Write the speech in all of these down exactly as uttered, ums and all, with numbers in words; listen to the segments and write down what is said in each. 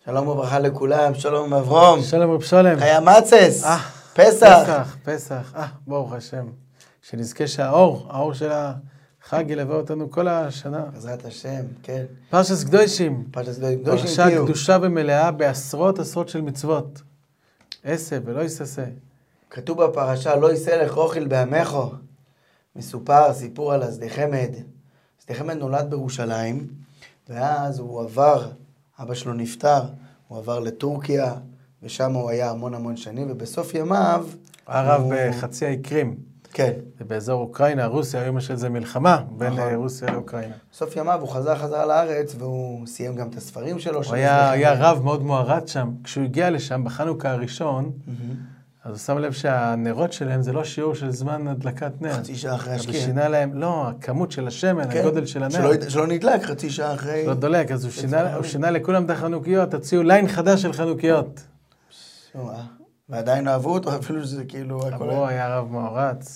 שלום וברכה לכולם, שלום אברום. שלום רב שלם. חיי מצס, אה, פסח. פסח, פסח, אה, ברוך השם. שנזכה שהאור, האור של החג ילווה אותנו כל השנה. בעזרת השם, כן. פרשת קדושים. פרשת קדושים. פרשה קדושה ומלאה בעשרות עשרות של מצוות. עשה ולא יססה. כתוב בפרשה, לא יישא לך אוכל בעמךו. מסופר סיפור על השדה חמד. השדה חמד נולד בירושלים, ואז הוא עבר, אבא שלו נפטר, הוא עבר לטורקיה, ושם הוא היה המון המון שנים, ובסוף ימיו... הרב הוא... בחצי האי קרים. כן. זה באזור אוקראינה, רוסיה, היום יש איזה מלחמה בין נכון. רוסיה לאוקראינה. בסוף ימיו הוא חזר חזר לארץ, והוא סיים גם את הספרים שלו. הוא היה, היה רב מאוד מוערד שם. כשהוא הגיע לשם בחנוכה הראשון, mm-hmm. אז הוא שם לב שהנרות שלהם זה לא שיעור של זמן הדלקת נר. חצי שעה אחרי השקיע. ושינה להם, לא, הכמות של השמן, כן. הגודל של הנר. שלא, שלא נדלק חצי שעה אחרי... לא דולק, אז הוא שינה, הוא שינה לכולם את החנוכיות, תציעו ליין חדש של חנוכיות. שואה. ועדיין אהבו אותו, אפילו שזה כאילו... הוא היה רב מעורץ.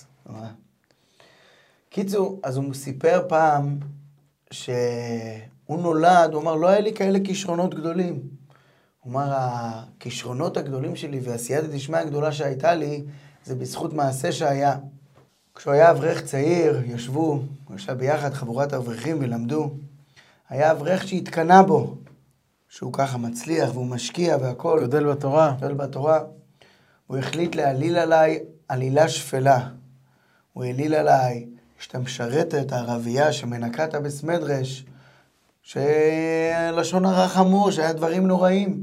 קיצור, אז הוא סיפר פעם שהוא נולד, הוא אמר, לא היה לי כאלה כישרונות גדולים. הוא אמר, הכישרונות הגדולים שלי והסייעתא דשמיא הגדולה שהייתה לי, זה בזכות מעשה שהיה. כשהוא היה אברך צעיר, ישבו, הוא ישב ביחד חבורת אברכים ולמדו. היה אברך שהתקנה בו, שהוא ככה מצליח והוא משקיע והכל. גדל בתורה. גדל בתורה. הוא החליט להעליל עליי עלילה שפלה. הוא העליל עליי שאתה משרת את הערבייה שמנקת בסמדרש, שלשון הרע חמור, שהיה דברים נוראים.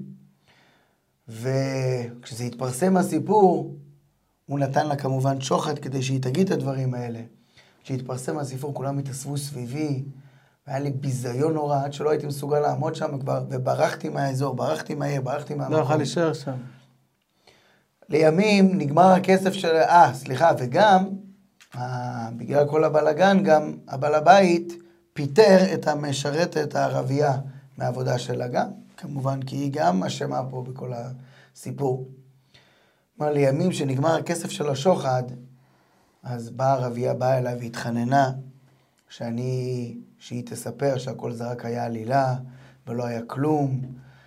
וכשזה התפרסם הסיפור, הוא נתן לה כמובן שוחד כדי שהיא תגיד את הדברים האלה. כשהתפרסם הסיפור, כולם התאספו סביבי, והיה לי ביזיון נורא, עד שלא הייתי מסוגל לעמוד שם כבר, וברחתי מהאזור, ברחתי מהעיר, ברחתי מהמקום. לא יכול להישאר שם. לימים נגמר הכסף של... אה, סליחה, וגם, אה, בגלל כל הבלגן, גם הבעל הבית פיטר את המשרתת הערבייה מהעבודה שלה גם, כמובן, כי היא גם אשמה פה בכל הסיפור. אמר, לימים שנגמר הכסף של השוחד, אז באה הערבייה, באה אליי והתחננה, שאני, שהיא תספר שהכל זה רק היה עלילה, ולא היה כלום,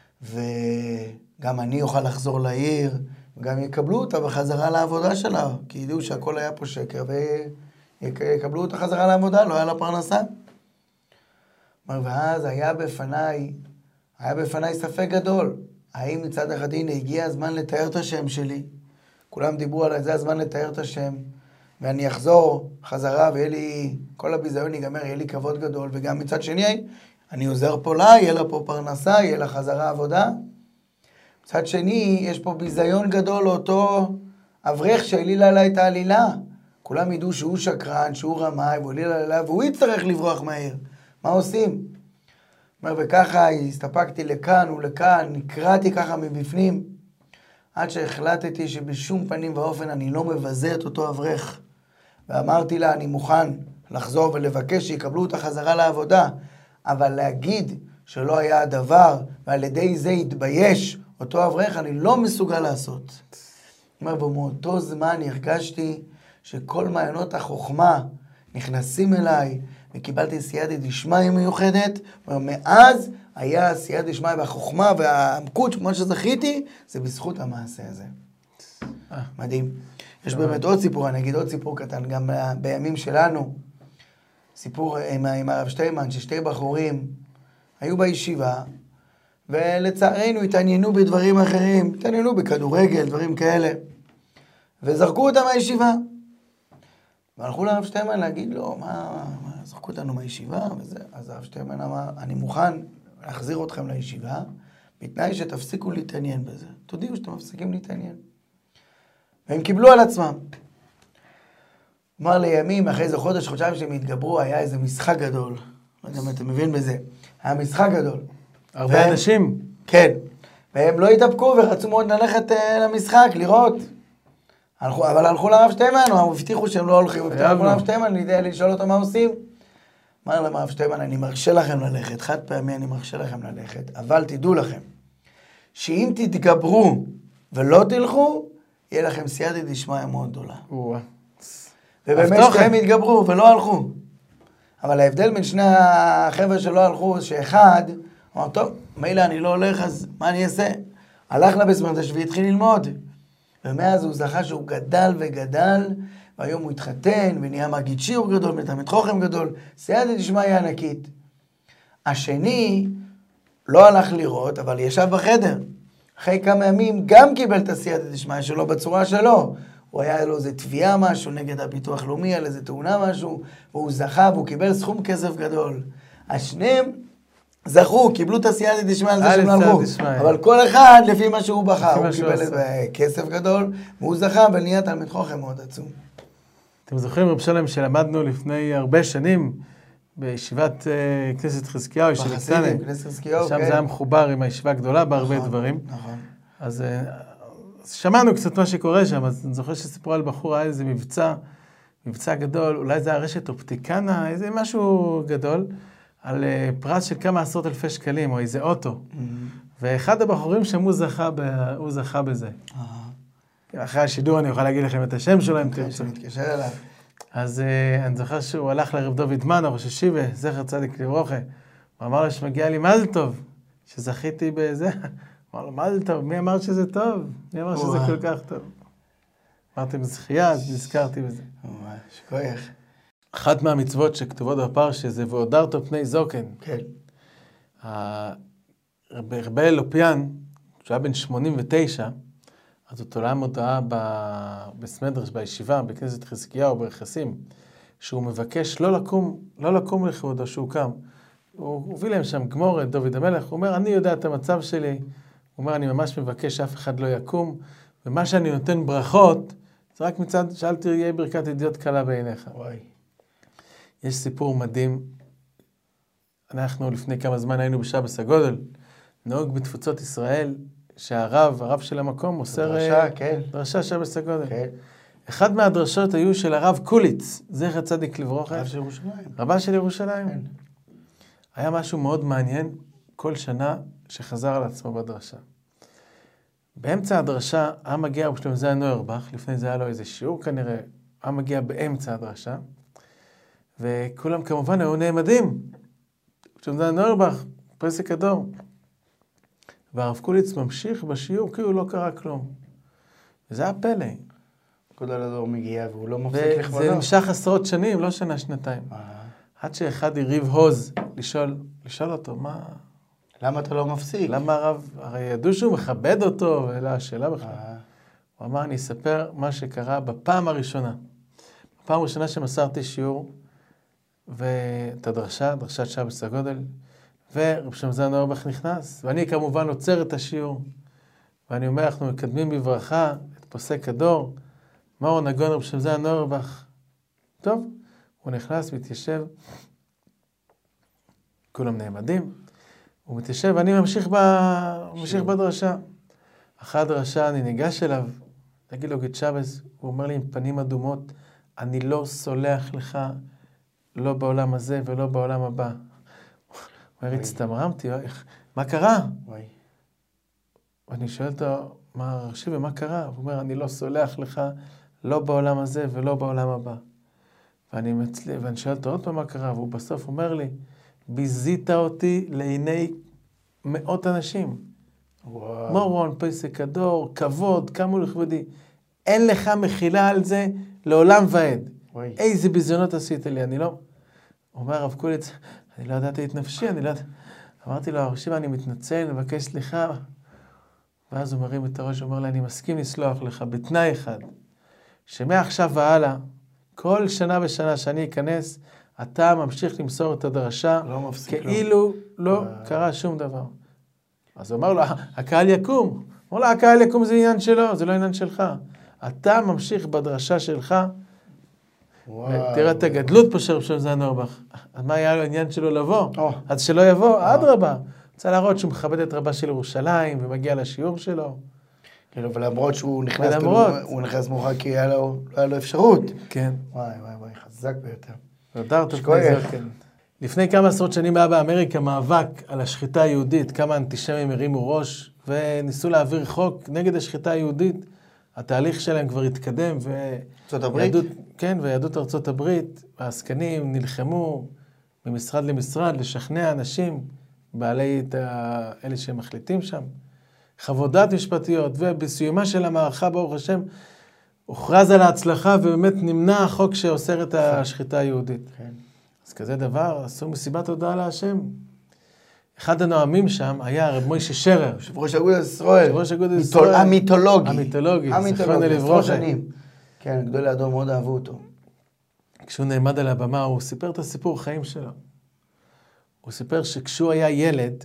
וגם אני אוכל לחזור לעיר, וגם יקבלו אותה בחזרה לעבודה שלה, כי ידעו שהכל היה פה שקר, ויקבלו אותה חזרה לעבודה, לא היה לה פרנסה. אמר, ואז היה בפניי, היה בפניי ספק גדול, האם מצד אחד, הנה, הגיע הזמן לתאר את השם שלי, כולם דיברו עליי, זה הזמן לתאר את השם, ואני אחזור חזרה, ויהיה לי, כל הביזיון ייגמר, יהיה לי כבוד גדול, וגם מצד שני, אני עוזר פה לה, יהיה לה פה פרנסה, יהיה לה חזרה עבודה. מצד שני, יש פה ביזיון גדול לאותו אברך שהעליל עליי את העלילה. כולם ידעו שהוא שקרן, שהוא רמאי, והוא העליל עלילה, והוא יצטרך לברוח מהעיר. מה עושים? אומר, וככה הסתפקתי לכאן ולכאן, נקראתי ככה מבפנים, עד שהחלטתי שבשום פנים ואופן אני לא מבזה את אותו אברך. ואמרתי לה, אני מוכן לחזור ולבקש שיקבלו אותה חזרה לעבודה, אבל להגיד שלא היה הדבר, ועל ידי זה יתבייש אותו אברך, אני לא מסוגל לעשות. אומר, ומאותו זמן הרגשתי שכל מעיינות החוכמה נכנסים אליי, וקיבלתי סייעתא דשמיא מיוחדת, ומאז היה סייעתא דשמיא והחוכמה והעמקות, כמו שזכיתי, זה בזכות המעשה הזה. מדהים. יש באמת עוד סיפור, אני אגיד עוד סיפור קטן, גם בימים שלנו, סיפור עם, עם הרב שטיימן, ששתי בחורים היו בישיבה, ולצערנו התעניינו בדברים אחרים, התעניינו בכדורגל, דברים כאלה, וזרקו אותם מהישיבה. והלכו לרב שטיימן להגיד לו, מה, מה, זרקו אותנו מהישיבה, וזה. אז הרב שטיימן אמר, אני מוכן להחזיר אתכם לישיבה, בתנאי שתפסיקו להתעניין בזה. תודיעו שאתם מפסיקים להתעניין. והם קיבלו על עצמם. אמר לימים, אחרי איזה חודש, חודשיים שהם התגברו, היה איזה משחק גדול. לא יודע אם אתה מבין בזה. היה משחק גדול. הרבה והם, אנשים. כן. והם לא התאפקו ורצו מאוד ללכת uh, למשחק, לראות. הלכו, אבל הלכו לרב שטיימן, או הבטיחו שהם לא הולכים. הלכו לרב שטיימן, לשאול אותו מה עושים. אמר להם הרב שטיימן, אני מרשה לכם ללכת, חד פעמי אני מרשה לכם ללכת, אבל תדעו לכם, שאם תתגברו ולא תלכו, יהיה לכם סייעתא דשמיא מאוד גדולה. ובאמת שתיהם התגברו ולא הלכו. אבל ההבדל בין שני החבר'ה שלא הלכו, שאחד, אמר, טוב, מילא אני לא הולך, אז מה אני אעשה? הלך לבית מדרש והתחיל ללמוד. ומאז הוא זכה שהוא גדל וגדל, והיום הוא התחתן, ונהיה מגיד שיעור גדול, מתלמיד חוכם גדול, סייעתא דשמיא ענקית. השני לא הלך לראות, אבל ישב בחדר. אחרי כמה ימים גם קיבל את הסייעתא דשמיא שלו בצורה שלו. הוא היה לו איזה תביעה משהו נגד הביטוח לאומי, על איזה תאונה משהו, והוא זכה והוא קיבל סכום כסף גדול. השניהם זכו, קיבלו את הסייעתא דשמיא על זה שהם הלכו. אבל כל אחד לפי מה שהוא בחר, הוא קיבל כסף גדול, והוא זכה ונהיה תלמיד חוכם מאוד עצום. אתם זוכרים רב שלם שלמדנו לפני הרבה שנים בישיבת כנסת חזקיהו, בחסידים, כנסת חזקיהו, שם זה היה מחובר עם הישיבה הגדולה בהרבה דברים. נכון. אז שמענו קצת מה שקורה שם, אז אני זוכר שסיפרו על בחור, היה איזה מבצע, מבצע גדול, אולי זה הרשת אופטיקנה, איזה משהו גדול, על פרס של כמה עשרות אלפי שקלים, או איזה אוטו. ואחד הבחורים שם הוא זכה, ב... הוא זכה בזה. אחרי השידור אני אוכל להגיד לכם את השם שלו, אם תרצו. מתקשר אליו. אז uh, אני זוכר שהוא הלך לרב דוד מנו, ראש ישיבה, זכר צדיק לברוכה. הוא אמר לו שמגיע לי מזל טוב, שזכיתי בזה. אמר לו, מזל טוב, מי אמר שזה טוב? מי אמר שזה כל כך טוב? אמרתם זכייה, אז נזכרתי בזה. ממש, כוח. אחת מהמצוות שכתובות בפרשה זה והודרת פני זוקן. כן. רבי אלופיאן, כשהוא היה בן שמונים ותשע, אז הוא תולה מודעה בסמדרש, בישיבה, בכנסת חזקיהו, ברכסים, שהוא מבקש לא לקום, לא לקום לכבודו שהוא קם. הוא הביא להם שם גמורת, דוד המלך, הוא אומר, אני יודע את המצב שלי, הוא אומר, אני ממש מבקש שאף אחד לא יקום, ומה שאני נותן ברכות, זה רק מצד, שאל תהיה ברכת ידיעות קלה בעיניך. וואי. יש סיפור מדהים, אנחנו לפני כמה זמן היינו בשבס הגודל, נהוג בתפוצות ישראל, שהרב, הרב של המקום, מוסר דרשה, כן. דרשה שבס הגודל. כן. אחד מהדרשות היו של הרב קוליץ, זכר צדיק לברוכה. רב של ירושלים. רבה של ירושלים. כן. היה משהו מאוד מעניין כל שנה שחזר על עצמו בדרשה. באמצע הדרשה, היה מגיע רב שלמה זלמן אוירבך, לפני זה היה לו איזה שיעור כנראה, היה מגיע באמצע הדרשה, וכולם כמובן היו נעמדים. רב שלמה זלמן אוירבך, פסק הדור. והרב קוליץ ממשיך בשיעור כאילו לא קרה כלום. וזה היה פלא. גדול הדור מגיע והוא לא מפסיק לכבודו. וזה נמשך עשרות שנים, לא שנה, שנתיים. עד שאחד הריב הוז לשאול, לשאול אותו, מה... למה אתה לא מפסיק? למה הרב, הרי ידעו שהוא מכבד אותו, ואלה השאלה בכלל. הוא אמר, אני אספר מה שקרה בפעם הראשונה. בפעם הראשונה שמסרתי שיעור, ואת הדרשה, דרשת שבס הגודל, ורב שלמה זלמן אוירבך נכנס, ואני כמובן עוצר את השיעור, ואני אומר, אנחנו מקדמים בברכה את פוסק הדור, מאור נגון רב שלמה זלמן אוירבך. טוב, הוא נכנס, מתיישב, כולם נעמדים, הוא מתיישב, ואני ממשיך, ב... ממשיך בדרשה. אחרי הדרשה אני ניגש אליו, תגיד לו, גט שבס, הוא אומר לי עם פנים אדומות, אני לא סולח לך, לא בעולם הזה ולא בעולם הבא. הוא אומר, הצטמרמתי, מה קרה? ואני שואל אותו, מה הרש"י ומה קרה? הוא אומר, אני לא סולח לך, לא בעולם הזה ולא בעולם הבא. ואני, מצל... ואני שואל אותו עוד פעם מה קרה, והוא בסוף אומר לי, ביזית אותי לעיני מאות אנשים. וואו. מורון, פסק הדור, כבוד, כמה לכבודי. אין לך מחילה על זה לעולם ועד. וואי. איזה ביזיונות עשית לי, אני לא... אומר הרב קוליץ, אני לא ידעתי את נפשי, אני לא ידעתי... אמרתי לו, הרשיב, אני מתנצל, מבקש סליחה. ואז הוא מרים את הראש, הוא אומר לי, אני מסכים לסלוח לך בתנאי אחד, שמעכשיו והלאה, כל שנה ושנה שאני אכנס, אתה ממשיך למסור את הדרשה, לא מפסיק, כאילו לא, לא קרה שום דבר. אז הוא אמר לו, הקהל יקום. הוא אומר לו, הקהל יקום זה עניין שלו, זה לא עניין שלך. אתה ממשיך בדרשה שלך, תראה את הגדלות פה של רב שלמה זלמן אוירבך. אז מה היה לו העניין שלו לבוא? אז שלא יבוא, אדרבה. רוצה להראות שהוא מכבד את רבה של ירושלים ומגיע לשיעור שלו. כאילו, ולמרות שהוא נכנס, הוא נכנס מאוחר כי היה לו, לא היה לו אפשרות. כן. וואי, וואי, וואי, חזק ביותר. הודרת פני זוקן. לפני כמה עשרות שנים היה באמריקה מאבק על השחיטה היהודית, כמה אנטישמים הרימו ראש וניסו להעביר חוק נגד השחיטה היהודית. התהליך שלהם כבר התקדם, ויהדות, כן, ויהדות ארצות הברית, העסקנים נלחמו ממשרד למשרד לשכנע אנשים בעלי את ה... אלה שמחליטים שם, חוות דעת משפטיות, ובסיומה של המערכה, ברוך השם, הוכרז על ההצלחה, ובאמת נמנע החוק שאוסר את השחיטה היהודית. כן. אז כזה דבר, עשו מסיבת תודה להשם. אחד הנואמים שם היה רב מוישה שרר. יושב ראש אגודת ישראל. יושב ראש אגודת ישראל. המיתולוגי. המיתולוגי. המיתולוגי. עשרות שנים. כן, גדולי הדור מאוד אהבו אותו. כשהוא נעמד על הבמה, הוא סיפר את הסיפור חיים שלו. הוא סיפר שכשהוא היה ילד,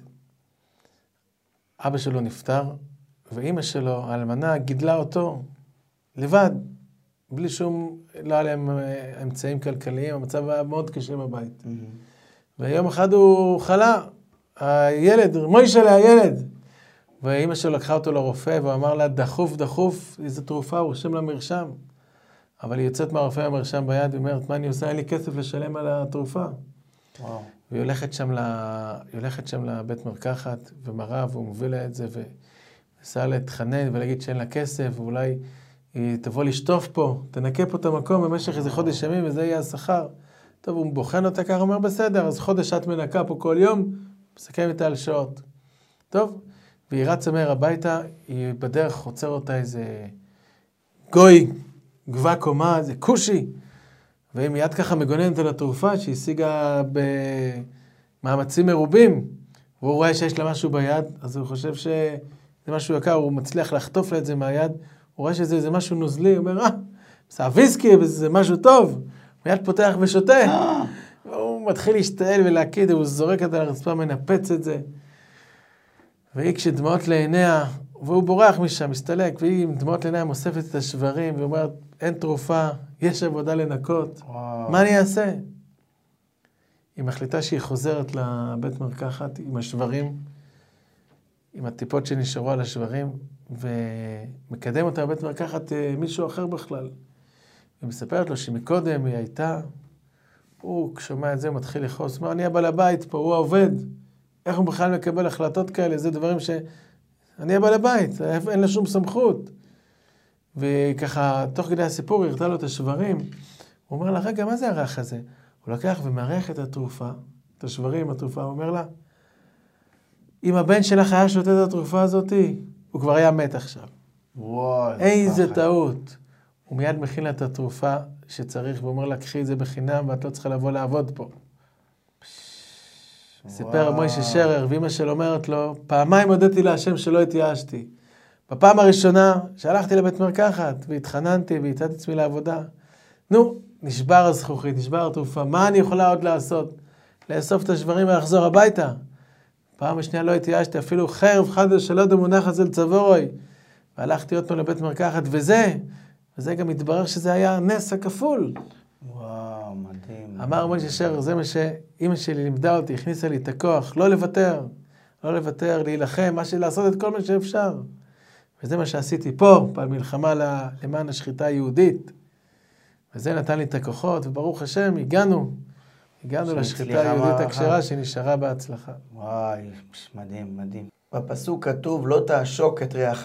אבא שלו נפטר, ואימא שלו, האלמנה, גידלה אותו לבד, בלי שום, לא היה להם אמצעים כלכליים, המצב היה מאוד קשה בבית. ויום אחד הוא חלה, הילד, מוישה לה, הילד. ואימא שלו לקחה אותו לרופא, ואמר לה, דחוף, דחוף, איזו תרופה, הוא רושם לה מרשם. אבל היא יוצאת מהרופא המרשם ביד, היא אומרת, מה אני עושה? אין לי כסף לשלם על התרופה. וואו. והיא הולכת שם, לה, היא הולכת שם לבית מרקחת, ומראה, והוא מוביל לה את זה, ונסה להתחנן ולהגיד שאין לה כסף, ואולי היא תבוא לשטוף פה, תנקה פה את המקום במשך איזה חודש ימים, וזה יהיה השכר. טוב, הוא בוחן אותה ככה, אומר, בסדר, אז חודש את מנקה פה כל יום, מסכם איתה על שעות. טוב, והיא רצה מהר הביתה, היא בדרך עוצר אותה איזה גוי, גבה קומה, איזה קושי, והיא מיד ככה מגוננת על התרופה, שהשיגה במאמצים מרובים, והוא רואה שיש לה משהו ביד, אז הוא חושב שזה משהו יקר, הוא מצליח לחטוף לה את זה מהיד, הוא רואה שזה משהו נוזלי, הוא אומר, אה, זה הוויסקי, זה משהו טוב, מיד פותח ושותה, והוא מתחיל להשתעל ולהקיד, הוא זורק את הרצפה, מנפץ את זה, והיא כשדמעות לעיניה, והוא בורח משם, מסתלק, והיא עם דמעות לעיניה מוספת את השברים, ואומרת, אין תרופה, יש עבודה לנקות, וואו. מה אני אעשה? היא מחליטה שהיא חוזרת לבית מרקחת עם השברים, עם הטיפות שנשארו על השברים, ומקדם אותה בבית מרקחת מישהו אחר בכלל. היא מספרת לו שמקודם היא הייתה, הוא שומע את זה, מתחיל לחוס, מה, אני הבעל הבית פה, הוא העובד, איך הוא בכלל מקבל החלטות כאלה? זה דברים ש... אני הבעל הבית, אין לה שום סמכות. וככה, תוך כדי הסיפור, הרתה לו את השברים, הוא אומר לה, רגע, מה זה הרך הזה? הוא לקח ומערך את התרופה, את השברים, התרופה, הוא אומר לה, אם הבן שלך היה שותה את התרופה הזאת, הוא כבר היה מת עכשיו. וואי. איזה טעות. הוא מיד מכין לה את התרופה שצריך, ואומר לה, קחי את זה בחינם, ואת לא צריכה לבוא לעבוד פה. סיפר מוישה שרר, ואמא שלו אומרת לו, פעמיים הודיתי להשם שלא התייאשתי. בפעם הראשונה שהלכתי לבית מרקחת, והתחננתי, והצאתי עצמי לעבודה. נו, נשבר הזכוכית, נשבר התרופה, מה אני יכולה עוד לעשות? לאסוף את השברים ולחזור הביתה. פעם השנייה לא התייאשתי, אפילו חרב חד שלא דמונח אצל צבורוי. והלכתי אותו לבית מרקחת, וזה, וזה גם התברר שזה היה נס הכפול. וואו, מדהים. אמר מוישה שרר, זה מה שאמא שלי לימדה אותי, הכניסה לי את הכוח, לא לוותר, לא לוותר, להילחם, מה לעשות את כל מה שאפשר. וזה מה שעשיתי פה, במלחמה למען השחיטה היהודית. וזה נתן לי את הכוחות, וברוך השם, הגענו, הגענו לשחיטה היהודית הכשרה שנשארה בהצלחה. וואי, מדהים, מדהים. בפסוק כתוב, לא תעשוק את רעך,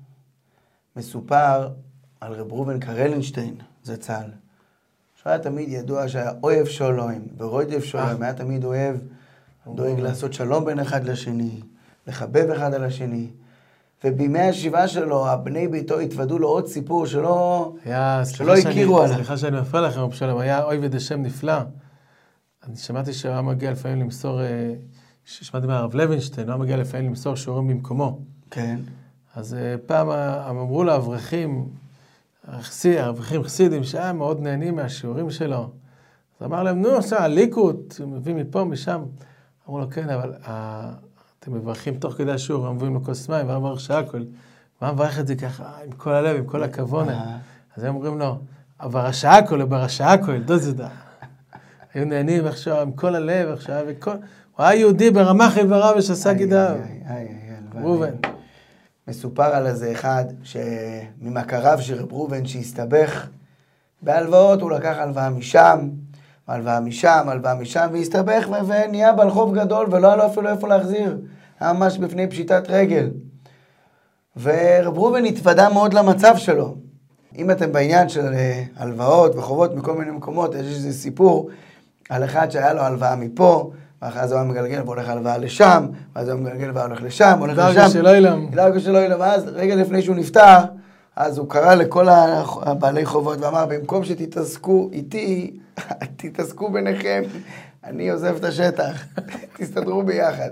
מסופר על רב ראובן קרלנשטיין, זה צה"ל. שהיה תמיד ידוע שהיה אוהב שלום, ורודף שלום, היה תמיד אוהב, דואג לעשות שלום בין אחד לשני, לחבב אחד על השני. ובימי השבעה שלו, הבני ביתו התוודו לו עוד סיפור שלא, שלא הכירו עליו. סליחה שאני מפריע לכם, רב שלום, היה אוי ודשם נפלא. אני שמעתי שהוא היה מגיע לפעמים למסור, שמעתי מהרב לוינשטיין, הוא היה מגיע לפעמים למסור שיעורים במקומו. כן. אז פעם הם אמרו לאברכים, האברכים חסידים, שהיה מאוד נהנים מהשיעורים שלו. אז אמר להם, נו, עושה הליקות, הוא מביא מפה, משם. אמרו לו, כן, אבל אתם מברכים תוך כדי השיעור, הם מביאים לו כוס מים, והם מברך שהכל. מה מברך את זה ככה, עם כל הלב, עם כל הכוונה. אז הם אומרים לו, אבל השעכל, אבל השעכל, דוזדה. היו נהנים עכשיו עם כל הלב, עכשיו, וכל... הוא היה יהודי ברמ"ח איבריו ושס"ה גידיו. ראובן. מסופר על איזה אחד, ממכריו של רב ראובן שהסתבך בהלוואות, הוא לקח הלוואה משם, הלוואה משם, הלוואה משם, והסתבך ונהיה בעל חוב גדול, ולא היה לו אפילו איפה להחזיר. היה ממש בפני פשיטת רגל. ורב ראובן התוודע מאוד למצב שלו. אם אתם בעניין של הלוואות וחובות מכל מיני מקומות, יש איזה סיפור על אחד שהיה לו הלוואה מפה, ואז הוא היה מגלגל והולך הלוואה לשם, ואז הוא היה מגלגל והולך לשם, הולך לשם. דרגה שלא ילם. דרגה שלא ילם, ואז רגע לפני שהוא נפטר, אז הוא קרא לכל הבעלי חובות ואמר, במקום שתתעסקו איתי, תתעסקו ביניכם, אני עוזב את השטח, תסתדרו ביחד.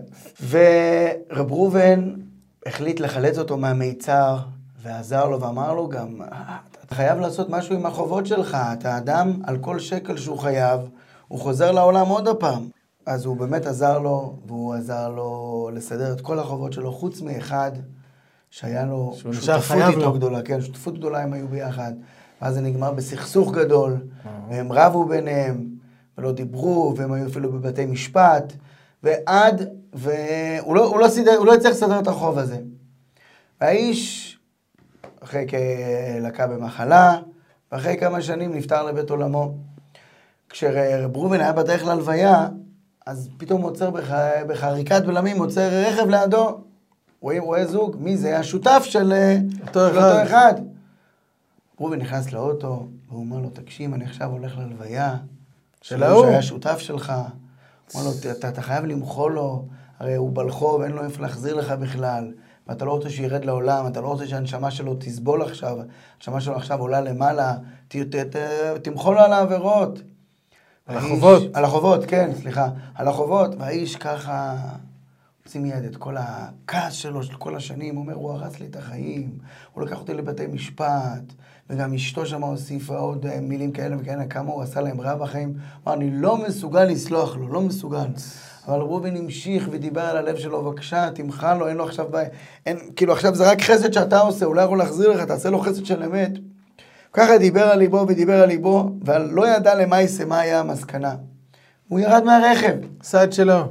ורב ראובן החליט לחלץ אותו מהמיצר, ועזר לו ואמר לו גם, אתה חייב לעשות משהו עם החובות שלך, אתה אדם על כל שקל שהוא חייב, הוא חוזר לעולם עוד הפעם. אז הוא באמת עזר לו, והוא עזר לו לסדר את כל החובות שלו, חוץ מאחד, שהיה לו שותפות איתו לו. גדולה, כן, שותפות גדולה הם היו ביחד, ואז זה נגמר בסכסוך גדול, והם רבו ביניהם, ולא דיברו, והם היו אפילו בבתי משפט, ועד, והוא לא, הוא לא, סידר, הוא לא הצליח לסדר את החוב הזה. והאיש, אחרי כלקה במחלה, ואחרי כמה שנים נפטר לבית עולמו. כשרב ראובן היה בדרך להלוויה, אז פתאום עוצר בח... בחריקת בלמים, עוצר רכב לידו, רואים, רואה זוג, מי זה? השותף של אותו של אחד. אותו אחד. ראובן נכנס לאוטו, והוא אומר לו, תקשיב, אני עכשיו הולך להלוויה, של ההוא שהיה שותף שלך. הוא אומר לו, אתה, אתה חייב למחול לו, הרי הוא בלחוב, אין לו איפה להחזיר לך בכלל, ואתה לא רוצה שירד לעולם, אתה לא רוצה שהנשמה שלו תסבול עכשיו, הנשמה שלו עכשיו עולה למעלה, ת, ת, ת, תמחול לו על העבירות. על החובות. על החובות, כן, סליחה. על החובות, והאיש ככה הוציא מיד את כל הכעס שלו של כל השנים, הוא אומר, הוא הרס לי את החיים, הוא לקח אותי לבתי משפט, וגם אשתו שם הוסיפה עוד מילים כאלה וכאלה, כמה הוא עשה להם רע בחיים. הוא אמר, אני לא מסוגל לסלוח לו, לא מסוגל. אבל ראובן המשיך ודיבר על הלב שלו, בבקשה, תמחה לו, אין לו עכשיו בעיה. אין, כאילו עכשיו זה רק חסד שאתה עושה, אולי יכול להחזיר לך, תעשה לו חסד של אמת. ככה דיבר על ליבו ודיבר על ליבו, ולא ידע למה יעשה, מה היה המסקנה. הוא ירד מהרכב. סעד שלו.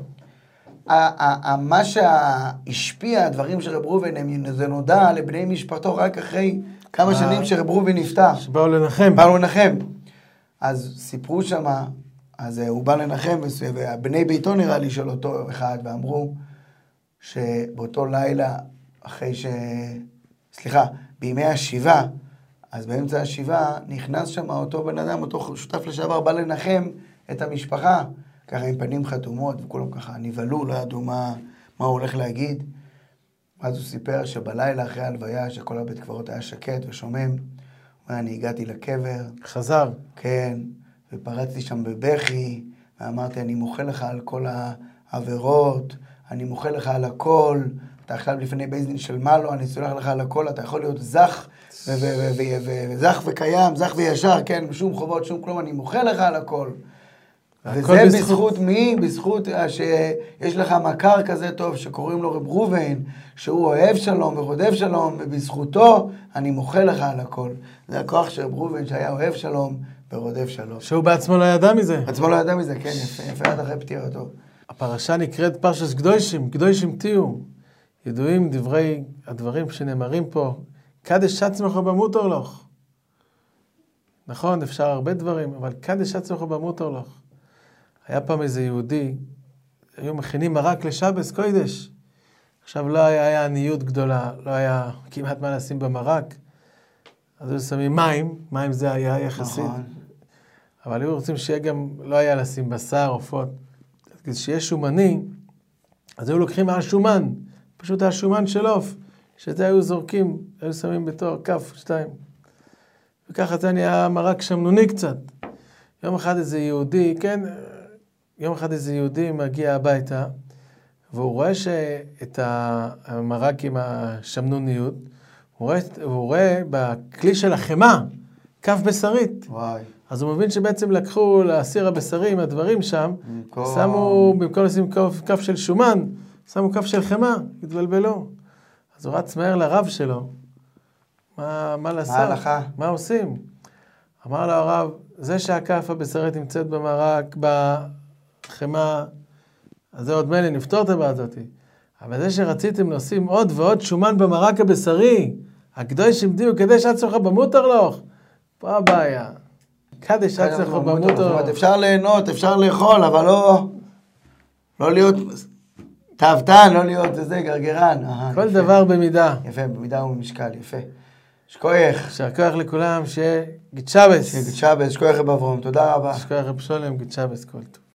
מה שהשפיע, הדברים של רב ראובן, זה נודע לבני משפחתו רק אחרי כמה שנים שרב ראובן נפטר. שבאו לנחם. באו לנחם. אז סיפרו שמה, אז הוא בא לנחם, ובני ביתו נראה לי של אותו אחד, ואמרו שבאותו לילה, אחרי ש... סליחה, בימי השבעה, אז באמצע השבעה נכנס שם אותו בן אדם, אותו שותף לשעבר, בא לנחם את המשפחה, ככה עם פנים חתומות, וכולם ככה נבהלו, לא ידעו מה, מה הוא הולך להגיד. אז הוא סיפר שבלילה אחרי ההלוויה, שכל הבית קברות היה שקט ושומם, אני הגעתי לקבר. חזר. כן, ופרצתי שם בבכי, ואמרתי, אני מוחה לך על כל העבירות, אני מוחה לך על הכל, אתה עכשיו לפני בית דין של מעלו, אני סולח לך על הכל, אתה יכול להיות זך, וזך וקיים, זך וישר, כן, שום חובות, שום כלום, אני מוחה לך על הכל. וזה בזכות מי? בזכות שיש לך מכר כזה טוב שקוראים לו רב ראובן, שהוא אוהב שלום ורודף שלום, ובזכותו אני מוחה לך על הכל. זה הכוח של רב ראובן שהיה אוהב שלום ורודף שלום. שהוא בעצמו לא ידע מזה. בעצמו לא ידע מזה, כן, יפה, יפה עד אחרי פטירתו. הפרשה נקראת פרשת קדושים, קדושים תהיו. ידועים דברי, הדברים שנאמרים פה, קדש עצמך במותר לך. נכון, אפשר הרבה דברים, אבל קדש עצמך במותר לך. היה פעם איזה יהודי, היו מכינים מרק לשבס קודש. עכשיו לא היה, היה עניות גדולה, לא היה כמעט מה לשים במרק. אז היו שמים מים, מים זה היה יחסית. נכון. אבל היו רוצים שיהיה גם, לא היה לשים בשר, עופות. אז כשיהיה שומני, אז היו לוקחים מהשומן, פשוט השומן של עוף, שזה היו זורקים, היו שמים בתור כף, שתיים. וככה זה נהיה מרק שמנוני קצת. יום אחד איזה יהודי, כן, יום אחד איזה יהודי מגיע הביתה, והוא רואה שאת המרק עם השמנוניות, הוא רואה, הוא רואה בכלי של החמה, כף בשרית. וואי. אז הוא מבין שבעצם לקחו לסיר הבשרי עם הדברים שם, במקום... שמו, במקום לשים כף, כף של שומן, שמו כף של חמה, התבלבלו. אז הוא רץ מהר לרב שלו, מה, מה לעשות? מה הלכה? מה עושים? אמר לו הרב, זה שהכף הבשרית נמצאת במרק, בחמה, אז זה עוד מלא, נפתור את הבעיה הזאת. אבל זה שרציתם לשים עוד ועוד שומן במרק הבשרי, הקדוש המדיעו קדש עצמך במותר לך, פה הבעיה. קדש עצמך במותר לך. אפשר ליהנות, אפשר לאכול, אבל לא, לא להיות תאוותן, לא להיות זה גרגרן. כל דבר במידה. יפה, במידה ובמשקל, יפה. שכוייך. שכוייך לכולם, שיהיה גיט שבס. שיהיה גיט שבס, שכוייך רב אברהם, תודה רבה. שכוייך רב שולם, גיט שבס כל טוב.